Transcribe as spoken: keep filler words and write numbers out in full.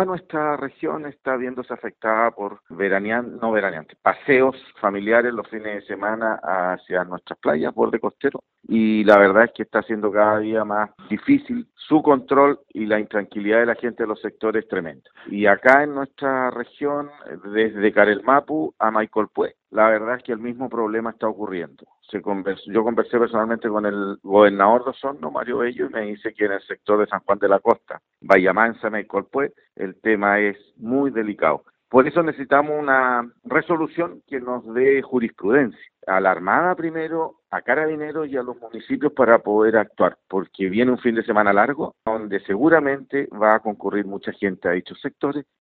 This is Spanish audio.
toda nuestra región está viéndose afectada por veraneantes, no veraneantes, paseos familiares los fines de semana hacia nuestras playas, borde costero, y la verdad es que está siendo cada día más difícil su control y la intranquilidad de la gente de los sectores tremenda. Y acá en nuestra región, desde Carelmapu a Maicolpue, la verdad es que el mismo problema está ocurriendo. Se conversó, yo conversé personalmente con el gobernador de Osorno, Mario Bello, y me dice que en el sector de San Juan de la Costa, Bahía Mansa, Maicolpue, el tema es muy delicado. Por eso necesitamos una resolución que nos dé jurisprudencia a la Armada primero, a Carabineros y a los municipios para poder actuar, porque viene un fin de semana largo donde seguramente va a concurrir mucha gente a dichos sectores